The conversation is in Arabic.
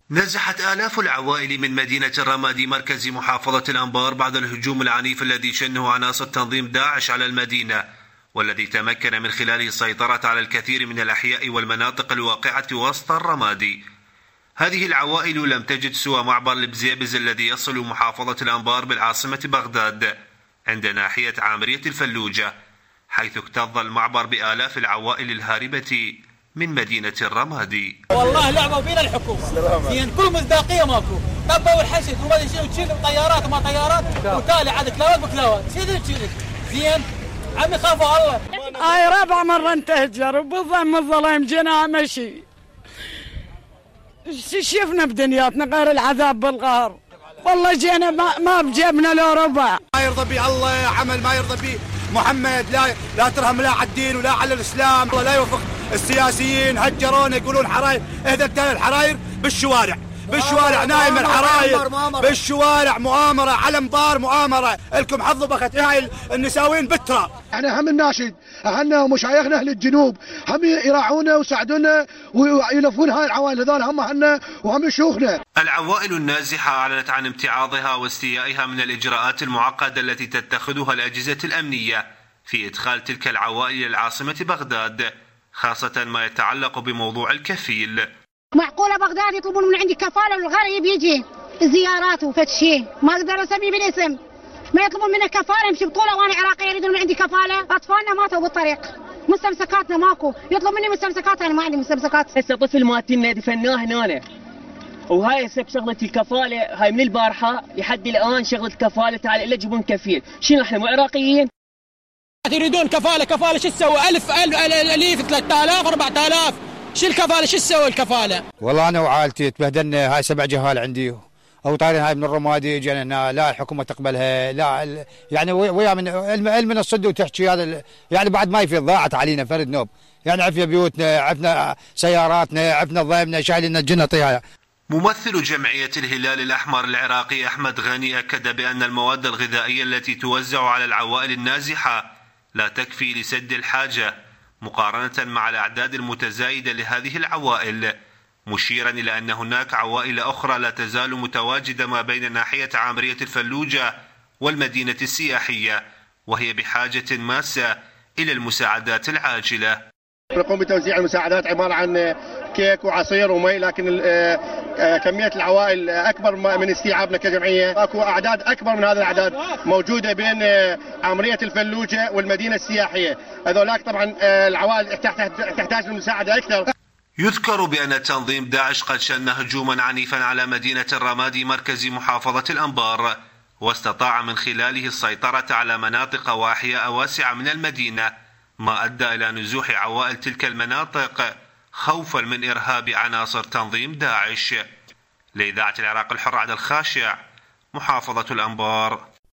نزحت آلاف العوائل من مدينة الرمادي مركز محافظة الأنبار بعد الهجوم العنيف الذي شنه عناصر تنظيم داعش على المدينة، والذي تمكن من خلاله السيطرة على الكثير من الأحياء والمناطق الواقعة وسط الرمادي. هذه العوائل لم تجد سوى معبر البزيبز الذي يصل محافظة الأنبار بالعاصمة بغداد عند ناحية عامرية الفلوجة، حيث اكتظ المعبر بآلاف العوائل الهاربة من مدينة الرمادي. والله لعبوا فينا الحكومة زين، كل مصداقية ماكو، طبوا الحشد وما ادري شنو، تشيل طيارات وما طيارات وتالي عاد كلاوات بكلاوات، شيل زين عم يخافوا الله. هاي رابع مرة نتهجر وبالظلم الظلام جينا مشي، شفنا بدنياتنا غير العذاب بالقهر، والله جينا ما بجيبنا له ربع. ما يرضى به الله عمل ما يرضى به محمد، لا ترهم لا على الدين ولا على الاسلام، الله لا يوفق السياسيين. هجرونا يقولون حراير، اهدت الحراير بالشوارع نايم الحراير بالشوارع، مؤامرة على مطار، مؤامرة لكم حظ بخت هاي النساوين بالتراب. احنا هم الناشد اهلنا ومشايخنا اهل الجنوب هم يراعونا ويساعدونا ويلفون هاي العوائل، هذول هم اهلنا وهم شيوخنا. العوائل النازحة أعلنت عن امتعاضها واستيائها من الإجراءات المعقدة التي تتخذها الأجهزة الأمنية في إدخال تلك العوائل إلى العاصمة بغداد، خاصة ما يتعلق بموضوع الكفيل. معقولة بغداد يطلبون من عندي كفالة والغريب يجي زيارات وفتشي، ما اقدر اسمي بالاسم، ما يطلبون منا كفالة، يمشي بطولة وانا عراقية يريدون من عندي كفالة، اطفالنا ماتوا بالطريق، مستمسكاتنا ماكو، يطلب مني مستمسكات، انا ما عندي مستمسكات. هسه طفل ماتنا دفناه هنا، وهاي هسه شغلة الكفالة هاي من البارحة لحد الان شغلة الكفالة، تعال الا جيبون كفيل، شنو احنا مو عراقيين؟ يريدون كفالة شو تسوي؟ 1000 3000 4000، شو الكفالة؟ شو تسوي الكفالة؟ والله انا وعائلتي تبهدلنا، هاي 7 جهال عندي او طايرين هاي من الرمادي جينا هنا، لا الحكومه تقبلها، لا يعني ويا من الصد وتحكي هذا، يعني بعد ما يفيد ضاعت علينا فرد نوب، يعني عفنا بيوتنا، عفنا سياراتنا، عفنا ضيمنا، شايلين الجنه طيها. ممثل جمعية الهلال الأحمر العراقي أحمد غني أكد بأن المواد الغذائية التي توزع على العوائل النازحة لا تكفي لسد الحاجة مقارنة مع الأعداد المتزايدة لهذه العوائل، مشيرا إلى أن هناك عوائل أخرى لا تزال متواجدة ما بين ناحية عامرية الفلوجة والمدينة السياحية، وهي بحاجة ماسة إلى المساعدات العاجلة. نقوم بتوزيع المساعدات عبارة عن كيك وعصير ومي، لكن كمية العوائل أكبر من استيعابنا كجمعية، أكو أعداد أكبر من هذه الأعداد موجودة بين عمرية الفلوجة والمدينة السياحية، هذولاك طبعا العوائل تحتاج للمساعدة أكثر. يذكر بأن تنظيم داعش قد شن هجوما عنيفا على مدينة الرمادي مركز محافظة الأنبار، واستطاع من خلاله السيطرة على مناطق وأحياء واسعة من المدينة، ما أدى إلى نزوح عوائل تلك المناطق خوفا من إرهاب عناصر تنظيم داعش. لإذاعة العراق الحر عبد الخاشع، محافظة الأنبار.